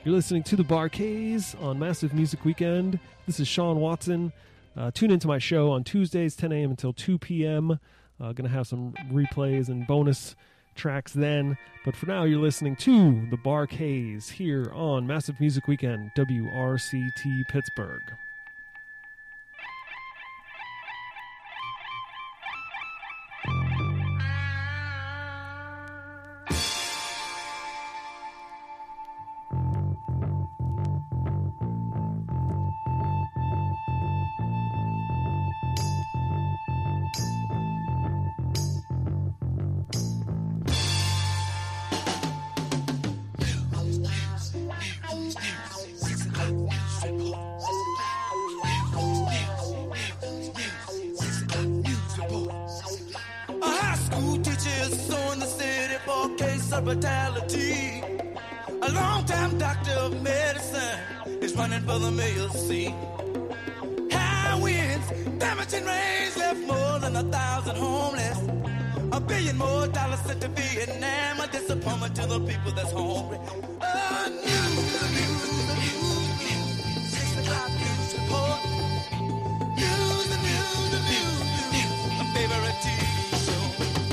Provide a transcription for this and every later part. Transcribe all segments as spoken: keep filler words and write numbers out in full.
You're listening to the Bar-Kays on Massive Music Weekend. This is Sean Watson. Uh, tune into my show on Tuesdays, ten a.m. until two p.m. Uh, going to have some replays and bonus tracks then. But for now, you're listening to the Bar-Kays here on Massive Music Weekend, W R C T Pittsburgh. Brutality. A long-time doctor of medicine is running for the mayor's seat. High winds, damaging rains left more than a thousand homeless. A billion more dollars sent to Vietnam. A disappointment to the people that's hungry. A news, the news, the news, news. Six o'clock news report. News, the news, the news, news. My favorite T V show.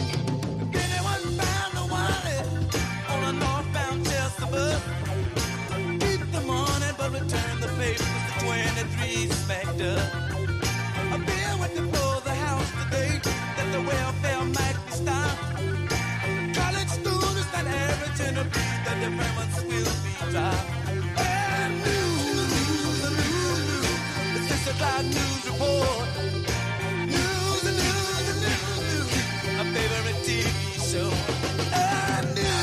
Northbound Chesapeake. Keep the money, but return the papers to twenty-three smacked up. A bill went before the House today that the welfare might be stopped. College students not averaging a fee that the payments will be dropped. And news, news, news, news. The six o'clock news report. News, news, news, news. My favorite T V show. And news.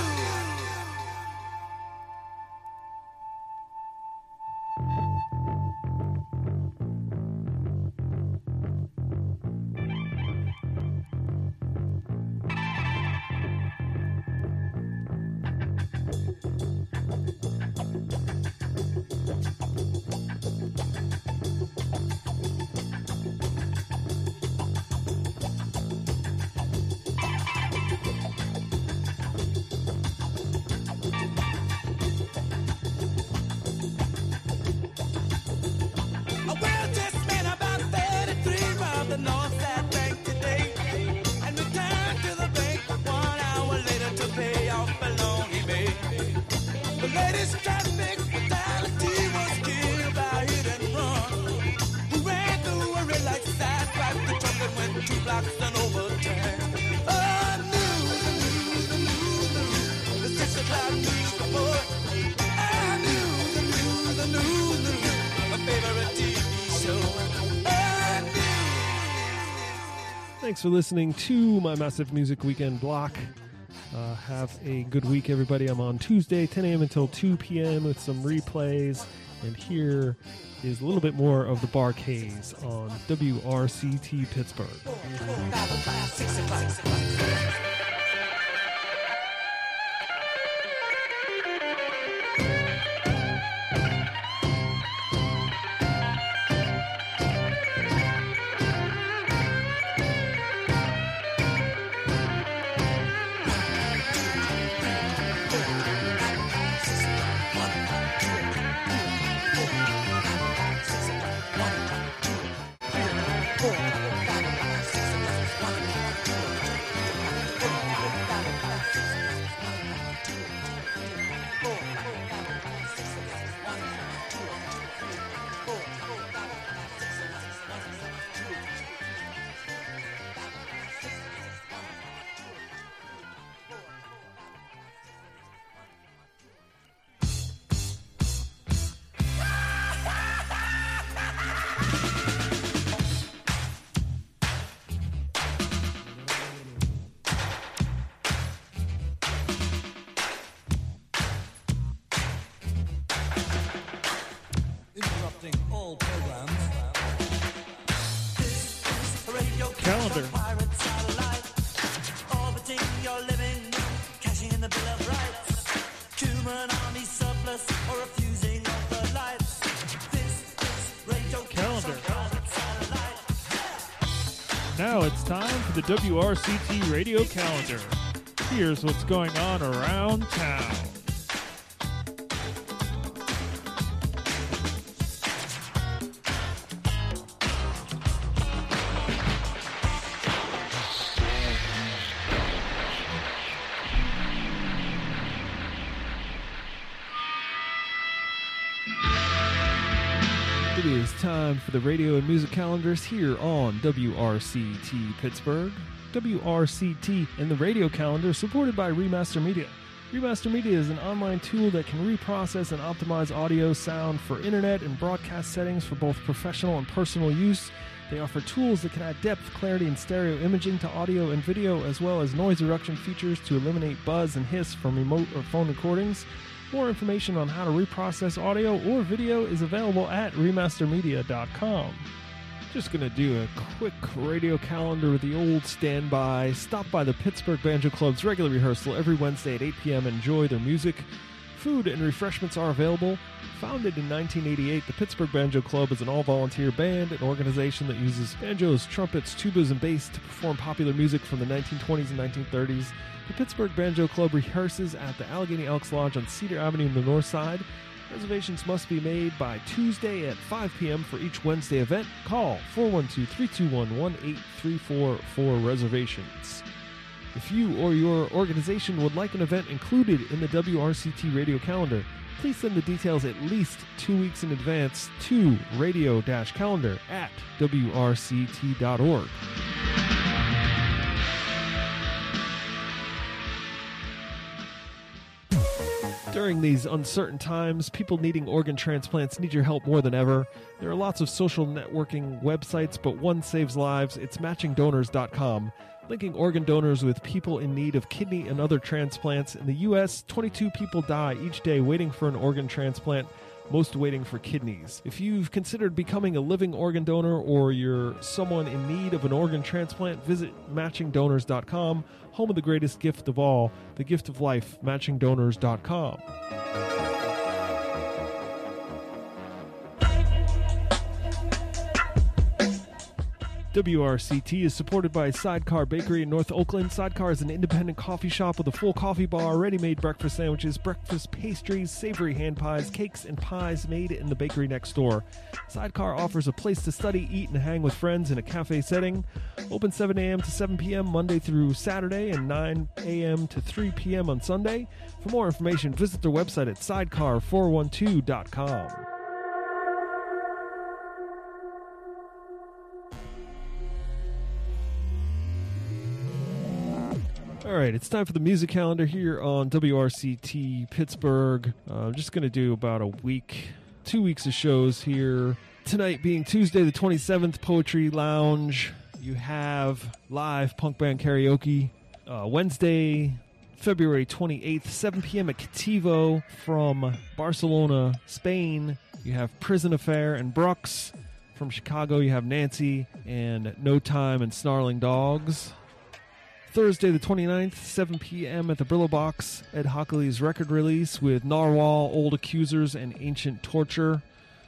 Thanks for listening to my Massive Music Weekend block. Uh, have a good week, everybody. I'm on Tuesday, ten a.m. until two p.m. with some replays. And here is a little bit more of the Bar-Kays on W R C T Pittsburgh. Calendar. Calendar. Now it's time for the W R C T Radio Calendar. Here's what's going on around town. It is time for the radio and music calendars here on W R C T Pittsburgh. W R C T and the radio calendar supported by Remaster Media. Remaster Media is an online tool that can reprocess and optimize audio, sound for internet and broadcast settings for both professional and personal use. They offer tools that can add depth, clarity, and stereo imaging to audio and video, as well as noise reduction features to eliminate buzz and hiss from remote or phone recordings. More information on how to reprocess audio or video is available at remaster media dot com. Just going to do a quick radio calendar with the old standby. Stop by the Pittsburgh Banjo Club's regular rehearsal every Wednesday at eight p.m. and enjoy their music. Food and refreshments are available. Founded in nineteen eighty-eight, the Pittsburgh Banjo Club is an all-volunteer band, an organization that uses banjos, trumpets, tubas, and bass to perform popular music from the nineteen twenties and nineteen thirties. The Pittsburgh Banjo Club rehearses at the Allegheny Elks Lodge on Cedar Avenue in the north side. Reservations must be made by Tuesday at five p.m. for each Wednesday event. Call four one two, three two one, one eight three four for reservations. If you or your organization would like an event included in the W R C T radio calendar, please send the details at least two weeks in advance to radio-calendar at W R C T dot org. During these uncertain times, people needing organ transplants need your help more than ever. There are lots of social networking websites, but one saves lives. It's matching donors dot com, linking organ donors with people in need of kidney and other transplants. In the U S, twenty-two people die each day waiting for an organ transplant, most waiting for kidneys. If you've considered becoming a living organ donor or you're someone in need of an organ transplant, visit matching donors dot com, home of the greatest gift of all, the gift of life, matching donors dot com. W R C T is supported by Sidecar Bakery in North Oakland. Sidecar is an independent coffee shop with a full coffee bar, ready-made breakfast sandwiches, breakfast pastries, savory hand pies, cakes, and pies made in the bakery next door. Sidecar offers a place to study, eat, and hang with friends in a cafe setting. Open seven a.m. to seven p.m. Monday through Saturday and nine a.m. to three p.m. on Sunday. For more information, visit their website at sidecar four one two dot com. All right, it's time for the music calendar here on W R C T Pittsburgh. Uh, I'm just going to do about a week, two weeks of shows here. Tonight being Tuesday the twenty-seventh, Poetry Lounge. You have live punk band karaoke. Uh, Wednesday, February twenty-eighth, seven p.m. at Cativo from Barcelona, Spain. You have Prison Affair and Brooks. From Chicago, you have Nancy and No Time and Snarling Dogs. Thursday the twenty-ninth, seven p.m. at the Brillo Box, Ed Hockley's record release with Narwhal, Old Accusers, and Ancient Torture.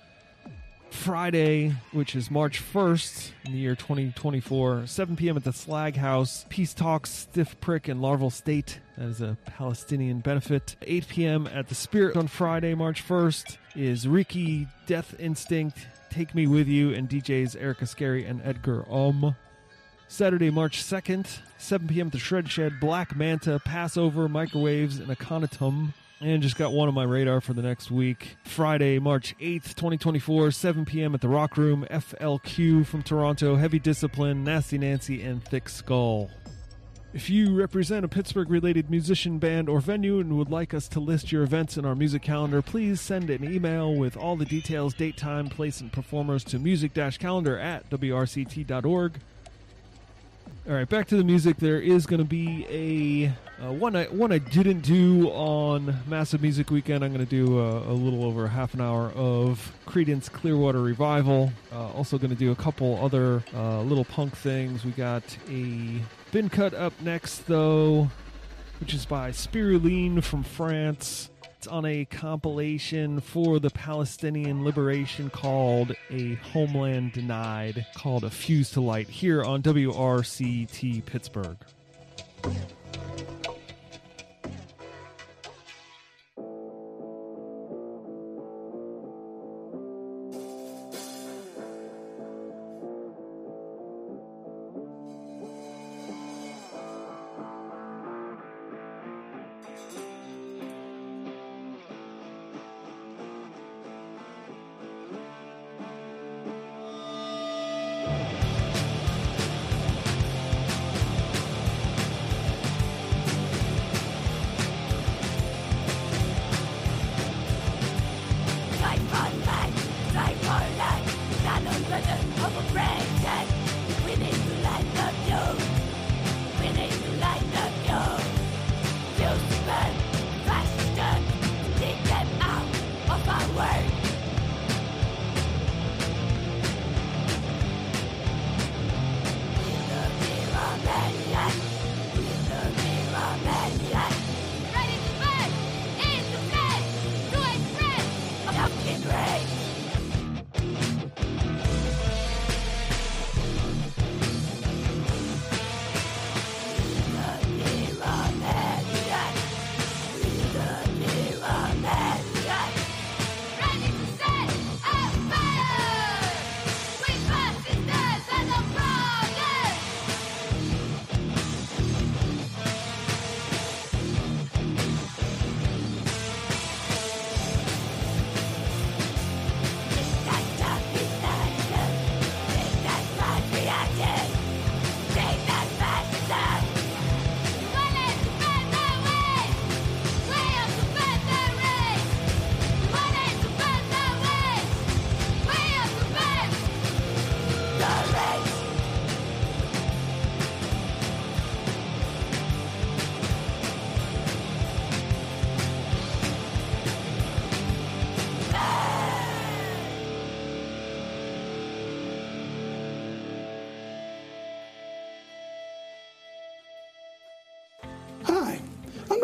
Friday, which is March first in the year twenty twenty-four, seven p.m. at the Slag House, Peace Talks, Stiff Prick, and Larval State. That is a Palestinian benefit. eight p.m. at the Spirit on Friday, March first, is Ricky, Death Instinct, Take Me With You, and D Js Erica Scary and Edgar Um. Saturday, March second, seven p.m. at the Shred Shed, Black Manta, Passover, Microwaves, and Akhenatum. And just got one on my radar for the next week. Friday, March eighth, twenty twenty-four, seven p.m. at the Rock Room, F L Q from Toronto, Heavy Discipline, Nasty Nancy, and Thick Skull. If you represent a Pittsburgh-related musician, band, or venue and would like us to list your events in our music calendar, please send an email with all the details, date, time, place, and performers to music-calendar at W R C T dot org. All right, back to the music. There is going to be a uh, one I one I didn't do on Massive Music Weekend. I'm going to do a, a little over a half an hour of Creedence Clearwater Revival. Uh, also going to do a couple other uh, little punk things. We got a bin cut up next, though, which is by Spiruline from France. It's on a compilation for the Palestinian liberation called A Homeland Denied, called A Fuse to Light, here on W R C T Pittsburgh.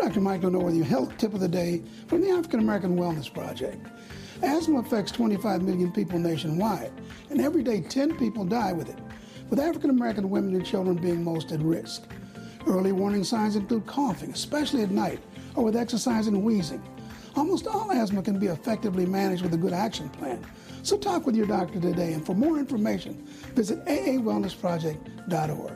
Doctor Mike Lenore with your health tip of the day from the African American Wellness Project. Asthma affects twenty-five million people nationwide, and every day ten people die with it, with African American women and children being most at risk. Early warning signs include coughing, especially at night, or with exercise and wheezing. Almost all asthma can be effectively managed with a good action plan. So talk with your doctor today, and for more information, visit A A wellness project dot org.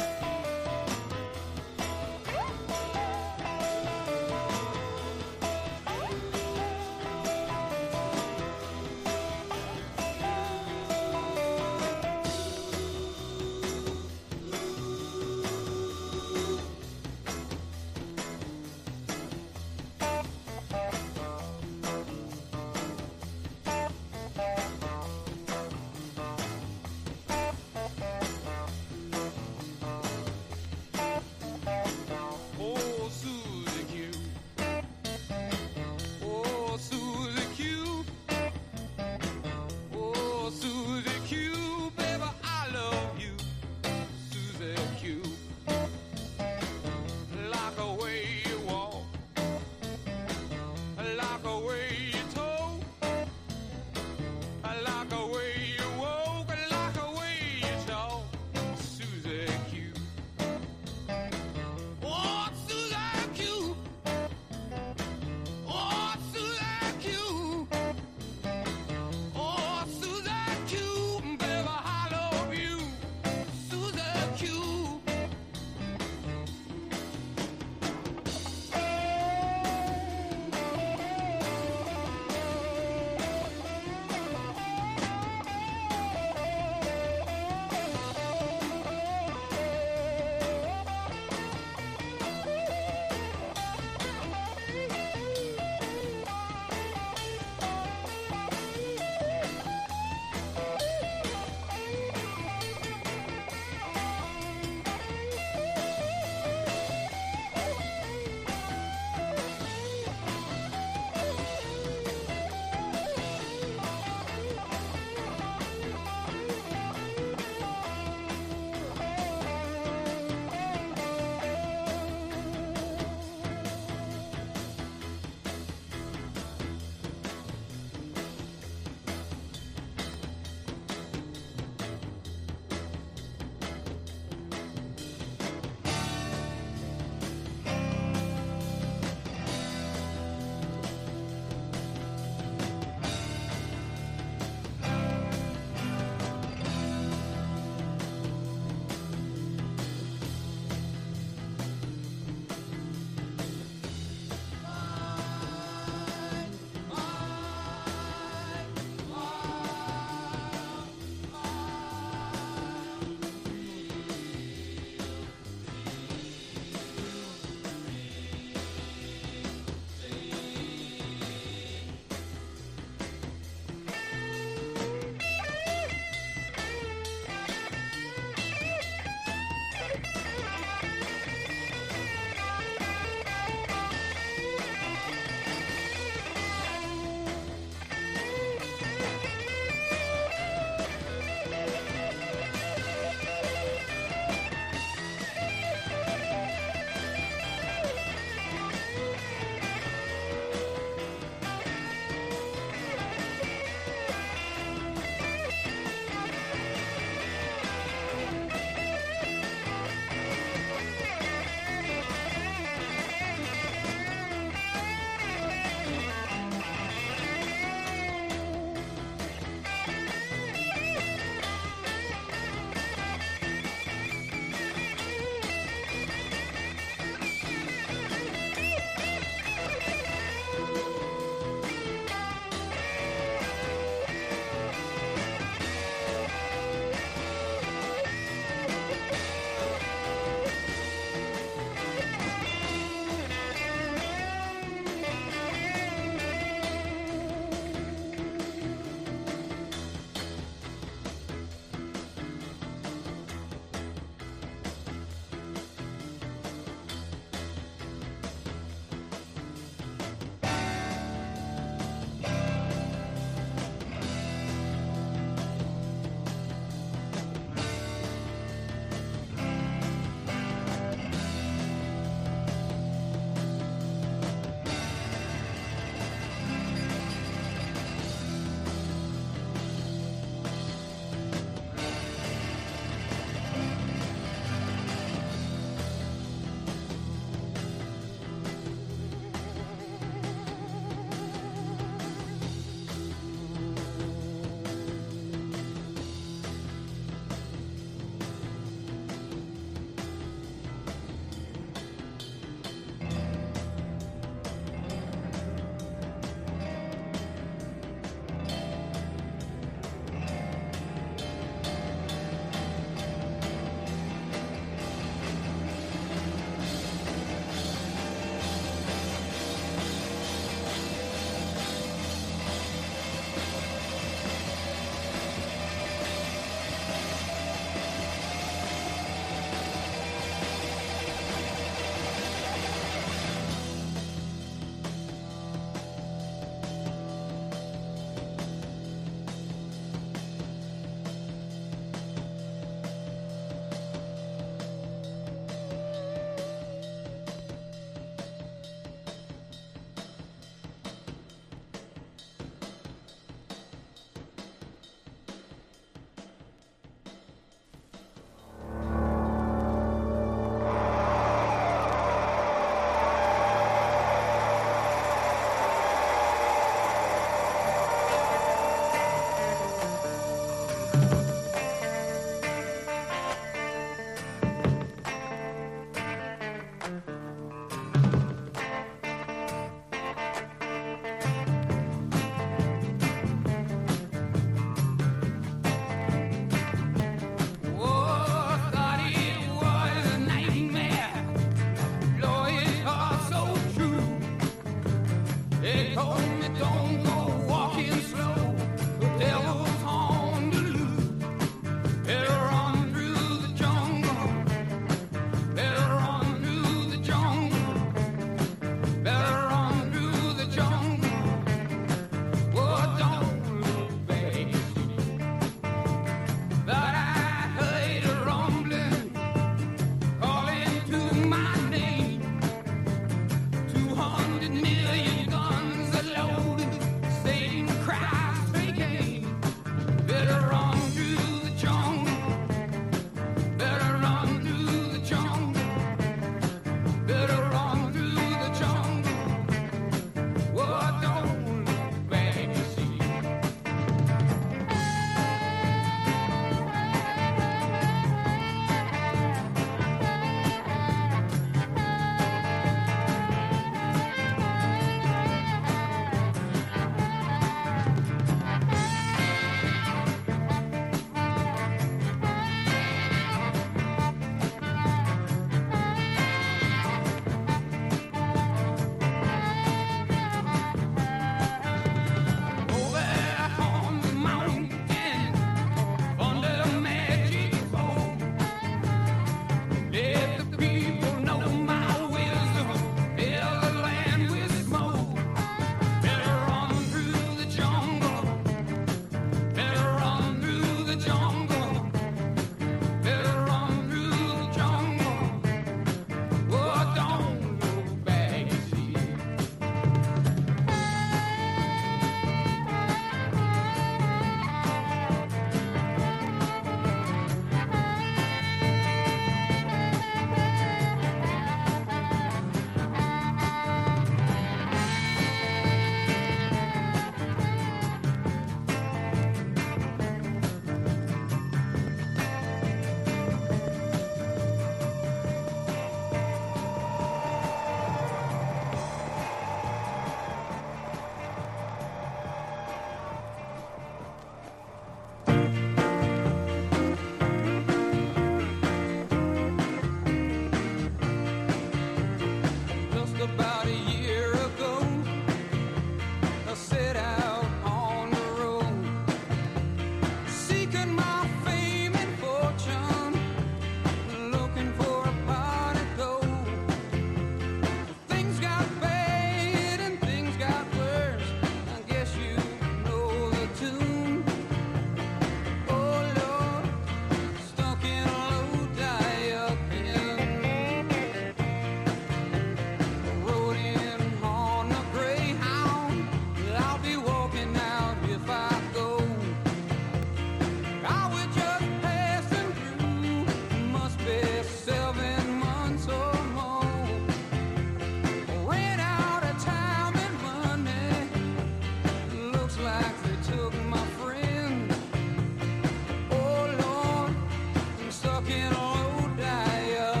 skin will dry up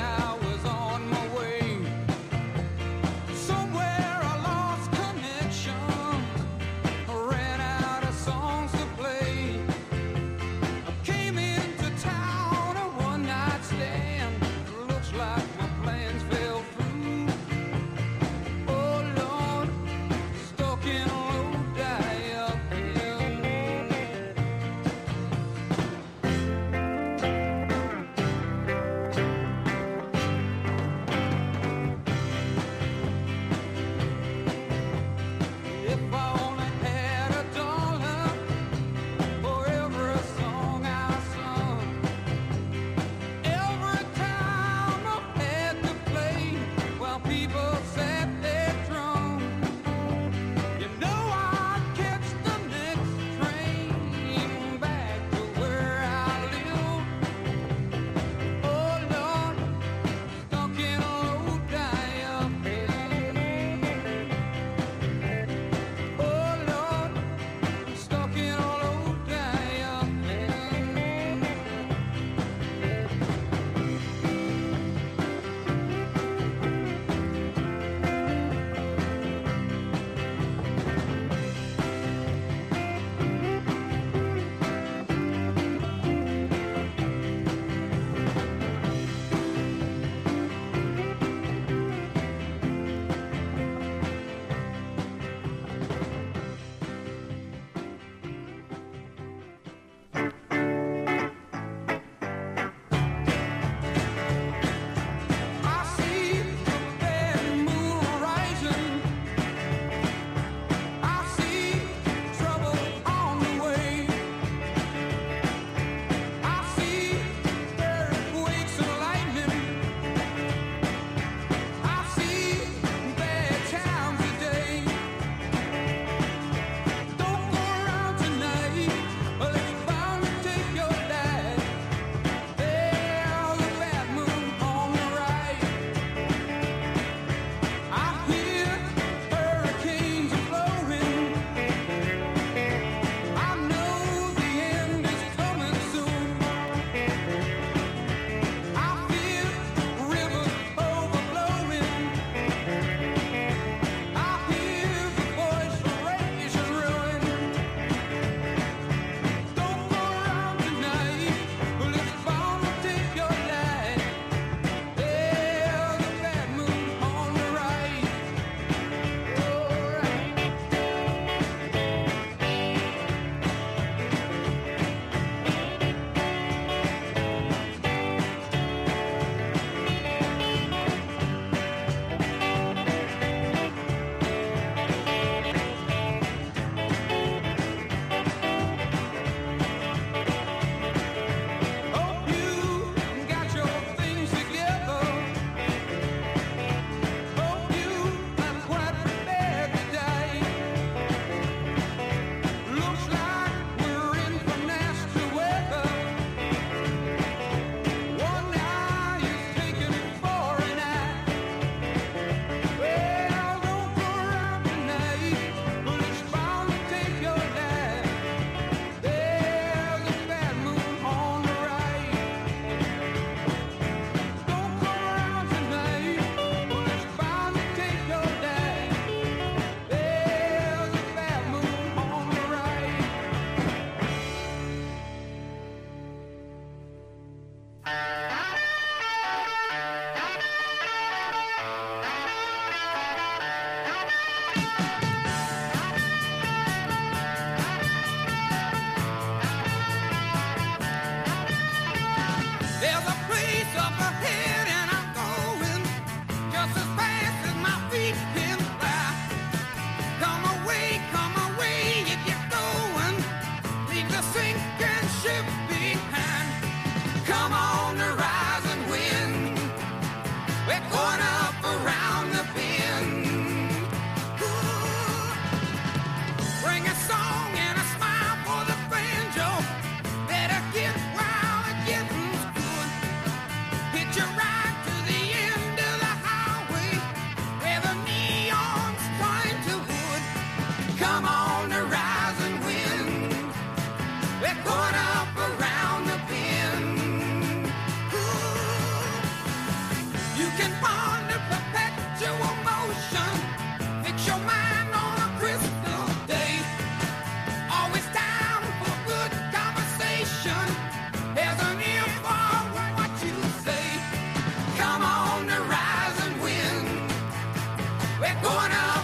connection.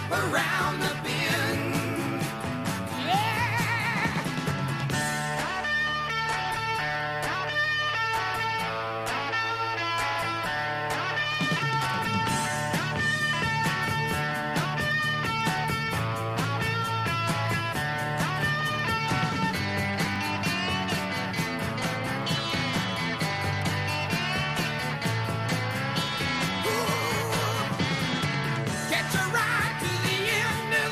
around the bend. Yeah. Get your ride to the end of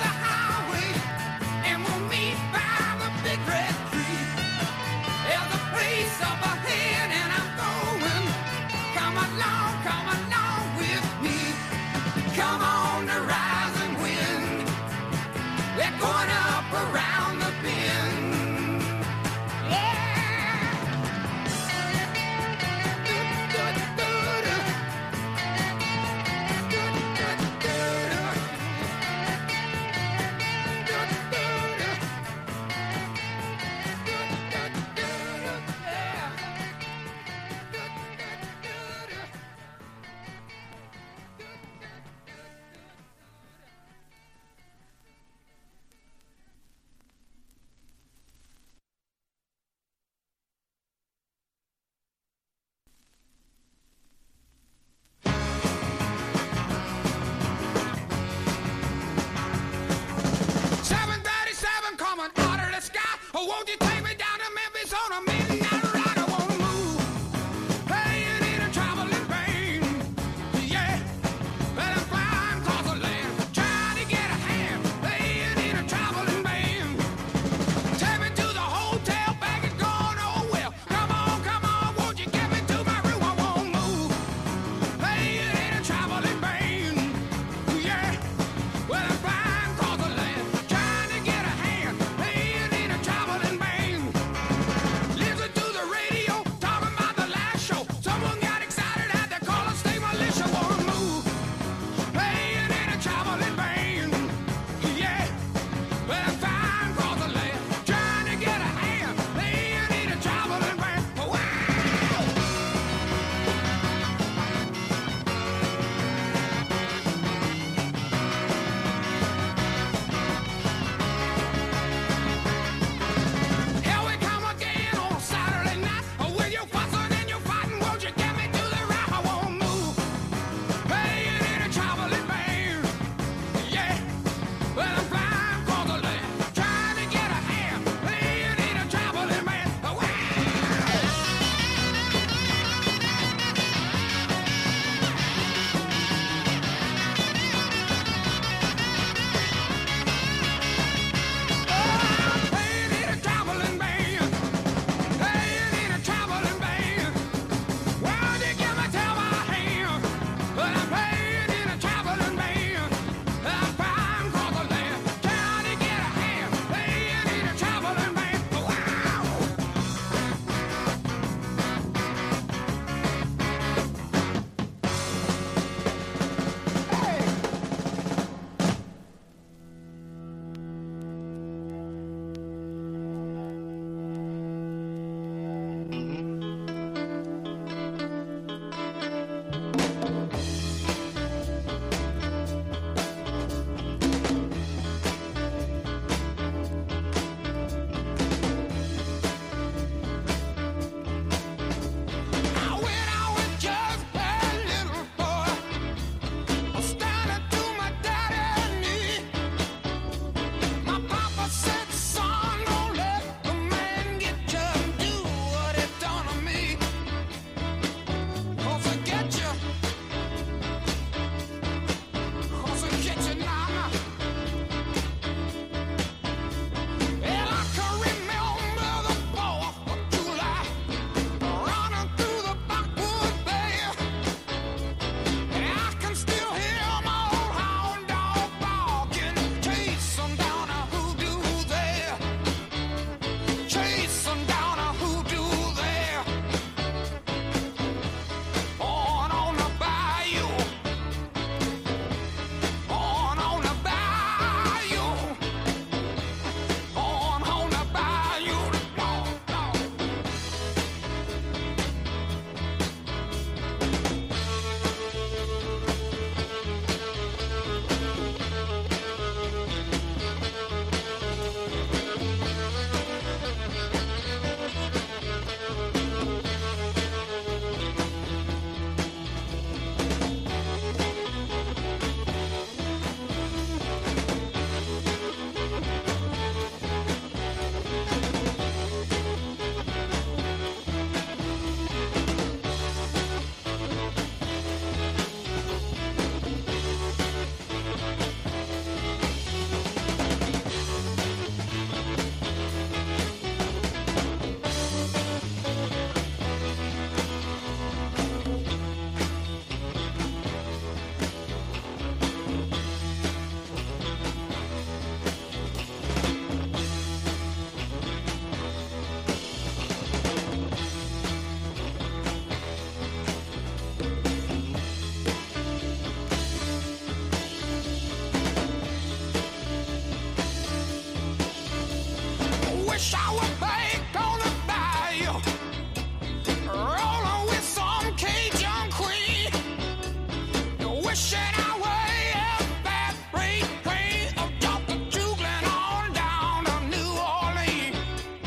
wish I were baked on a bayou, rolling with some Cajun queen. Wishing I were a fast freight train of Doctor Juglin on down to New Orleans.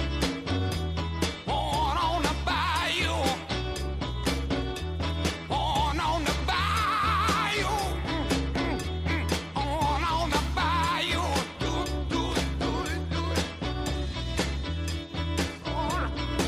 Born on the bayou, born on the bayou, born on the bayou. Do it, do it, do it, do it. On.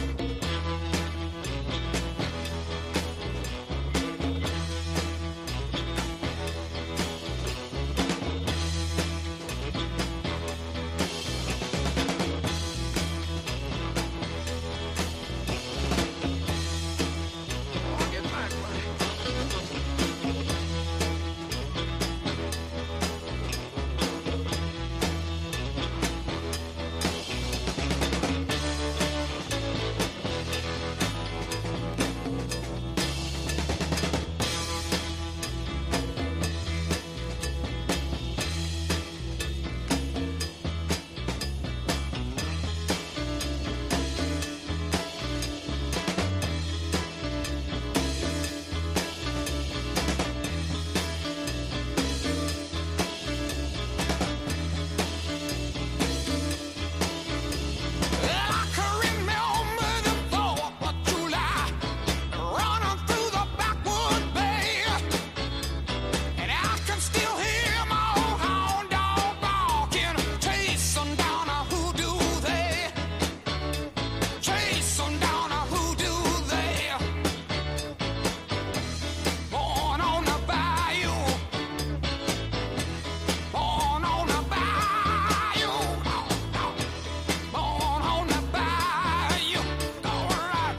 I can remember the fourth of July, running through the backwood bay, and I can still hear my old hound dog barking, chasing down a hoodoo there, chasing down a hoodoo there. Born on the bayou, born on the bayou. Born on the bayou, all right.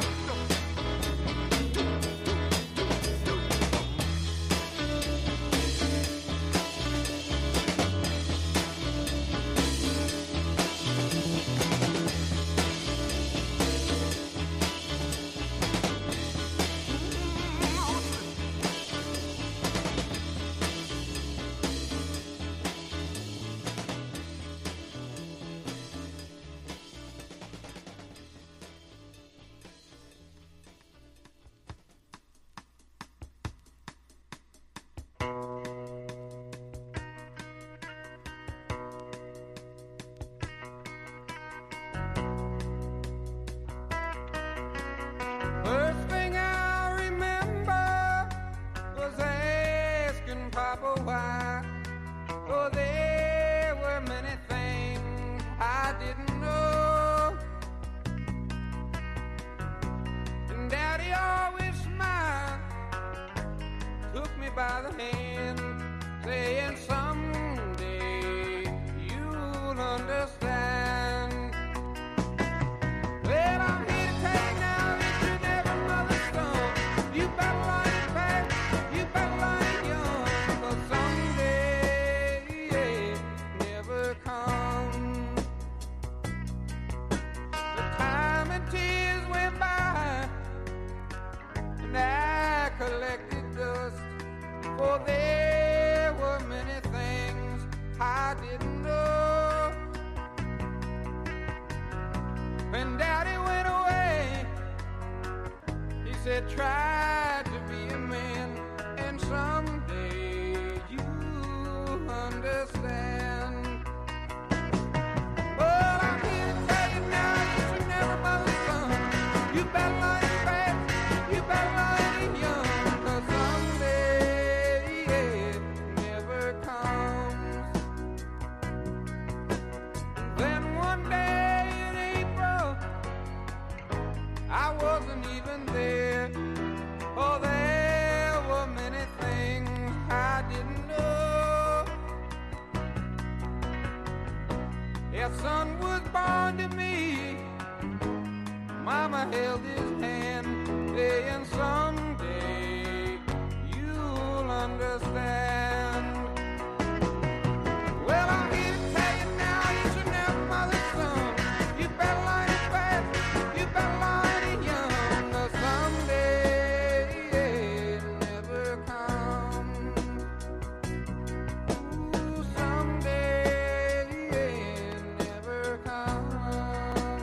First thing I remember was asking Papa why. Oh, there were many things I didn't know. And Daddy always smiled, took me by the hand, saying someday you'll understand. Well, I'm here to tell you now that you're never mother's son. You better learn it fast, you better learn it young, 'cause someday it never comes. The time and tears went by, and I collected dust, for there were many things I didn't know. When Daddy went away, he said, try to be a man, and someday you'll understand. Well, I'm here to tell you now that you're never mother's son. You better learn it fast, you better learn it young, 'cause someday it never comes. Then one day in April, I wasn't even there. Oh, there were many things I didn't know. A son was born to me. Mama held his hand, saying someday you'll understand. Well, I'm here to tell you now that you're never mother's son. You better learn it fast, you better learn it young, 'cause someday it never comes. Ooh, someday it never comes.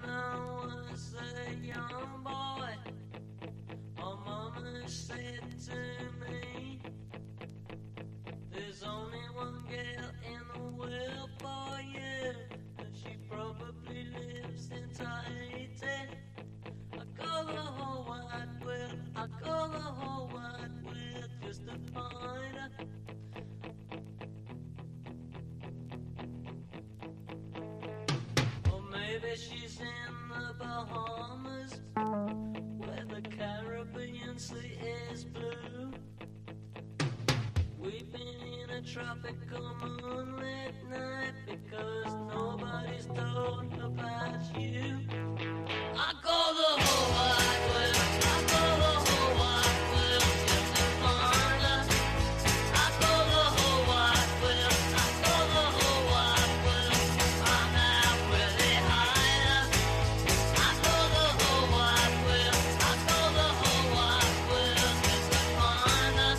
I was a young boy, my mama said to me, there's only one girl in the world for you, and she probably lives in Tahiti. I go the whole wide world, I go the whole wide world just to find her. Or maybe she's in the Bahamas, where the Caribbean Sea is blue. We've been in a tropical moonlit night because nobody's told about you. I go the whole wide world, I go the whole wide world just to find her. I go the whole wide world, I go the whole wide world to find out where they hide her. I go the whole wide world, I go the whole wide world just to find her.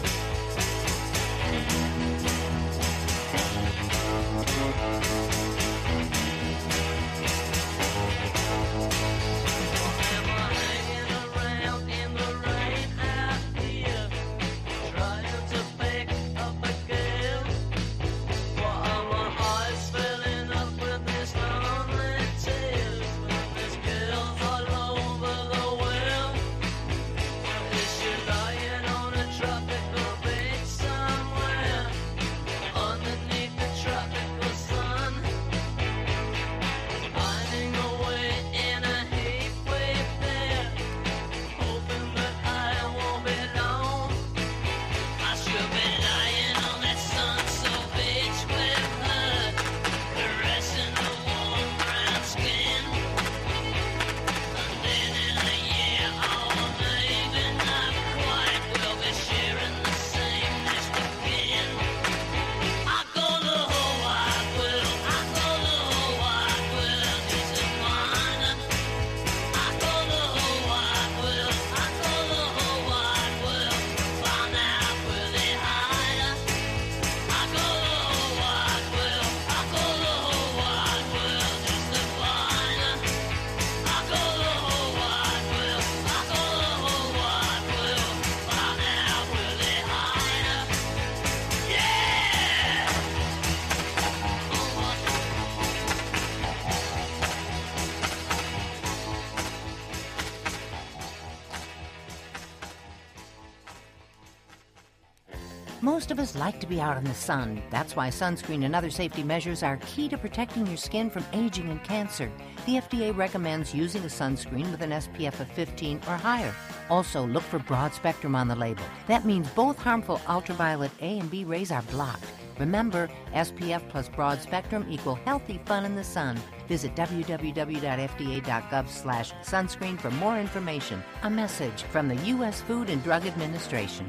Most of us like to be out in the sun. That's why sunscreen and other safety measures are key to protecting your skin from aging and cancer. The F D A recommends using a sunscreen with an S P F of fifteen or higher. Also, look for broad spectrum on the label. That means both harmful ultraviolet A and B rays are blocked. Remember, S P F plus broad spectrum equal healthy fun in the sun. Visit w w w dot f d a dot gov slash sunscreen for more information. A message from the U S Food and Drug Administration.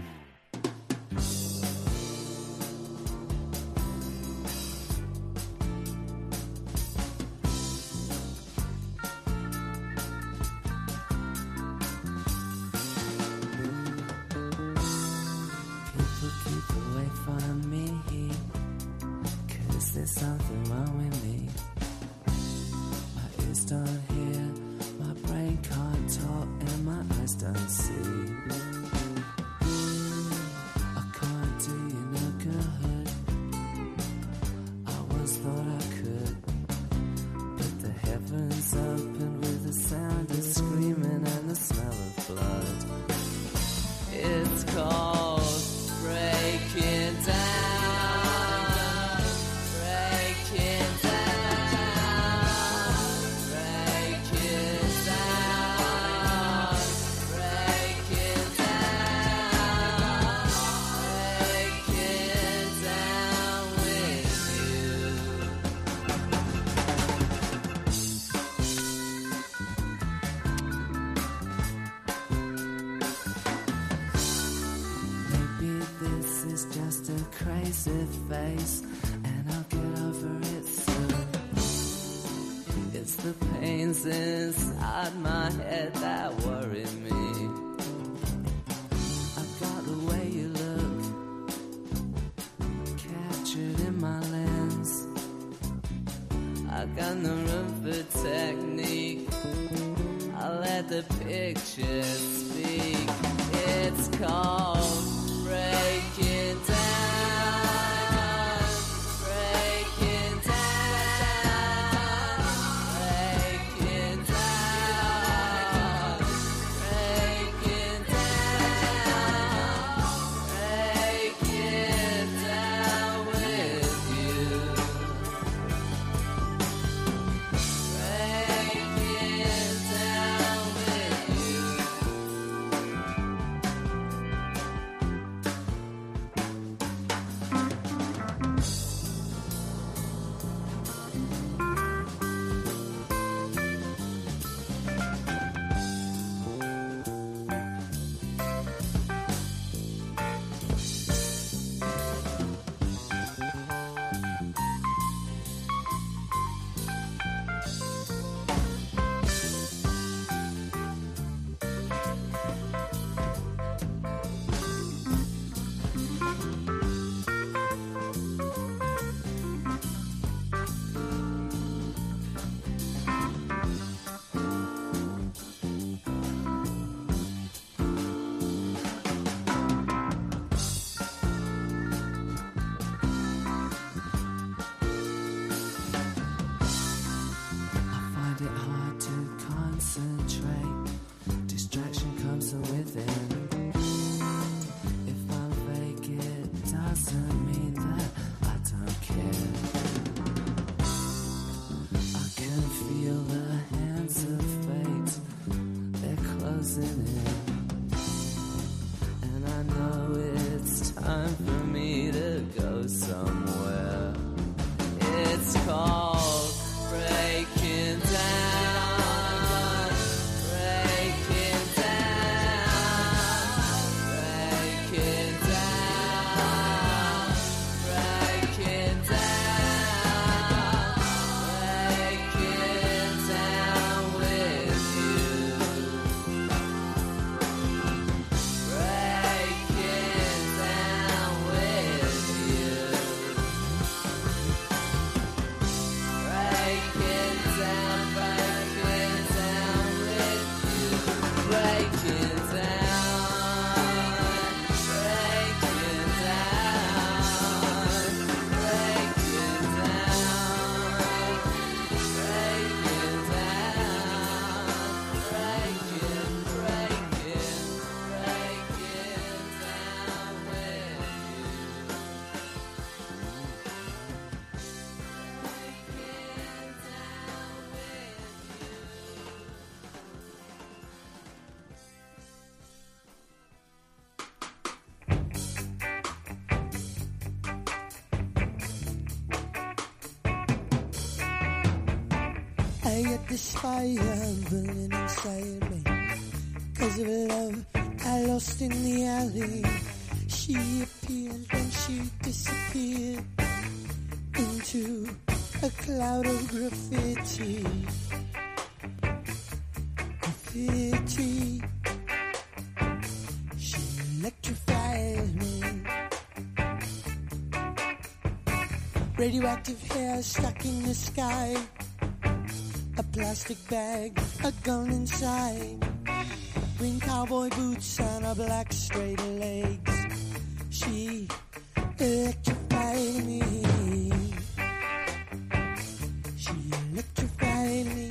Face, and I'll get over it soon. It's the pains inside my head that worry me. I've got the way you look captured in my lens. I got no room for technique. called breaking down, breaking down, breaking down, breaking down, breaking down with you, breaking down with you. I find it hard to concentrate. Distraction comes from within. If I'm fake, it doesn't mean that I don't care. I can feel the hands of fate, they're closing in. And I know it's time for me to go somewhere. It's called breaking down, breaking down, breaking down, breaking down, breaking down with you, breaking down with you. Breaking down, breaking down with you. Breaking down, breaking down, breaking down, breaking down, breaking, breaking, breaking down with you. I got this fire burning inside me. Cause of love I lost in the alley. She appeared and she disappeared into a cloud of graffiti. Graffiti. She electrified me. Radioactive hair stuck in the sky. A plastic bag, a gun inside. Green cowboy boots and a black straight legs. She electrified me. She electrified me.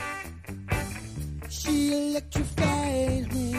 She electrified me.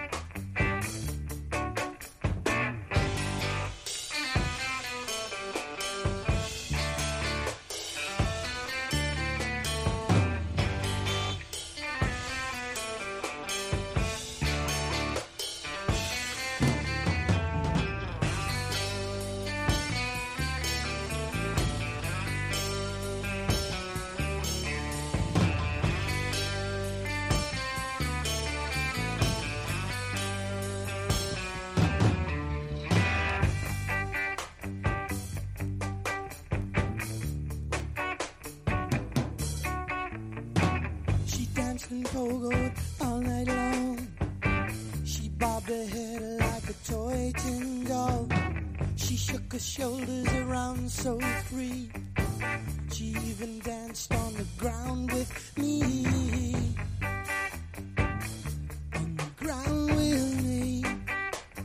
And pogoed all night long. She bobbed her head like a toy tin doll. She shook her shoulders around so free. She even danced on the ground with me. On the ground with me.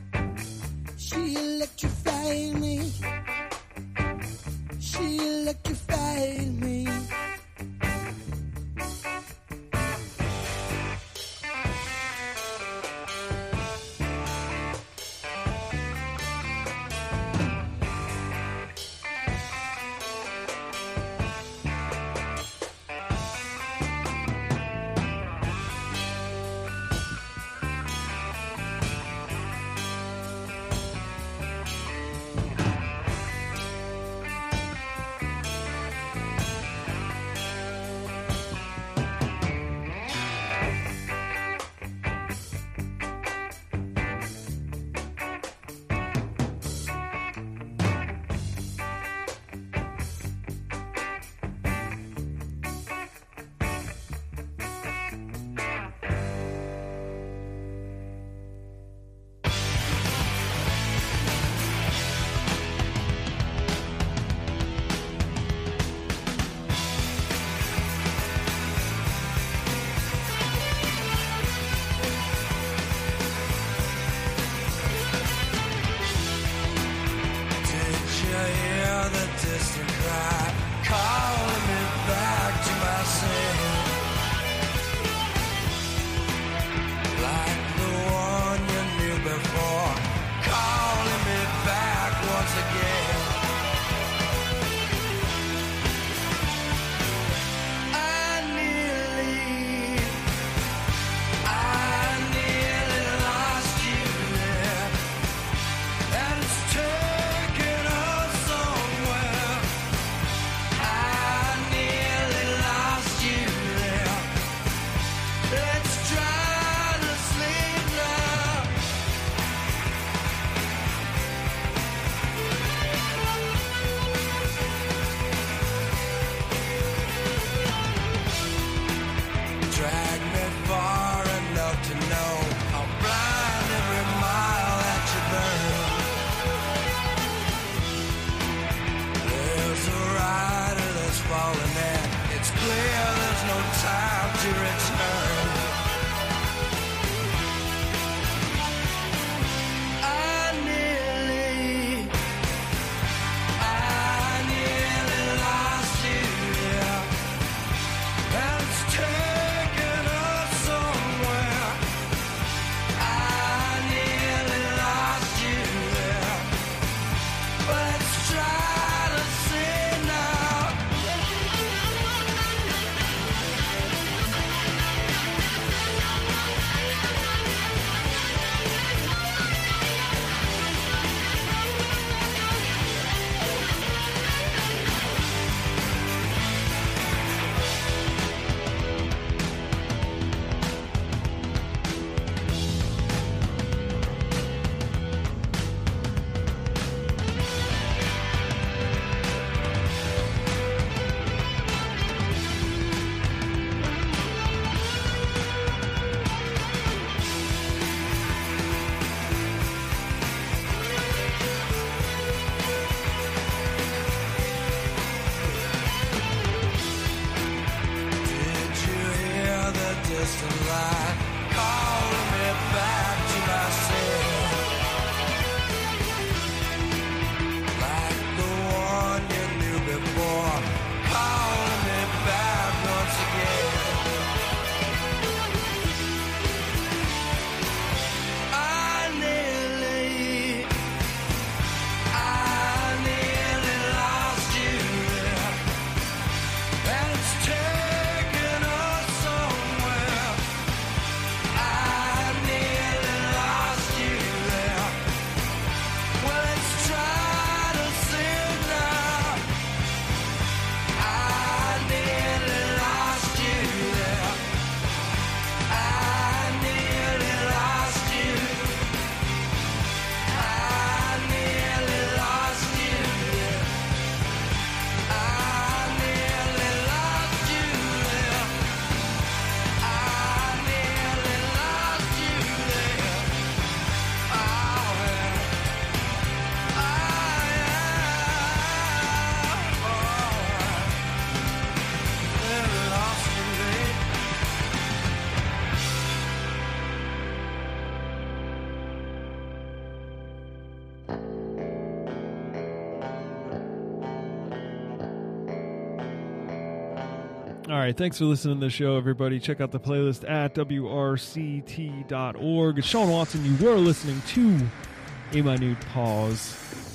All right, thanks for listening to the show, everybody. Check out the playlist at W R C T dot org. It's Sean Watson. You were listening to A Minute Pause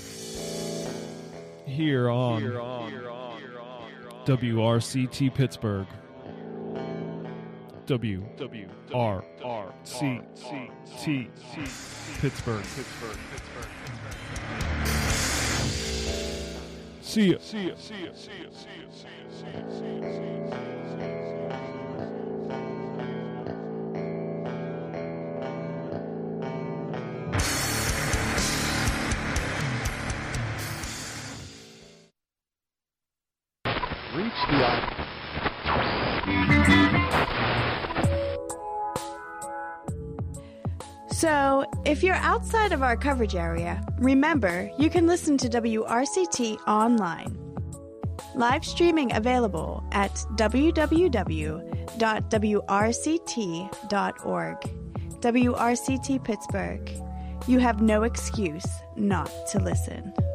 here on, here on, here on, here on W R C T Pittsburgh. W W R R C C T Pittsburgh. Pittsburgh. Pittsburgh. See ya. See ya. See ya. See ya. See ya. See ya. See ya. See ya. See ya. Reach the So, if you're outside of our coverage area, remember you can listen to W R C T online. Live streaming available at w w w dot w r c t dot org. W R C T Pittsburgh. You have no excuse not to listen.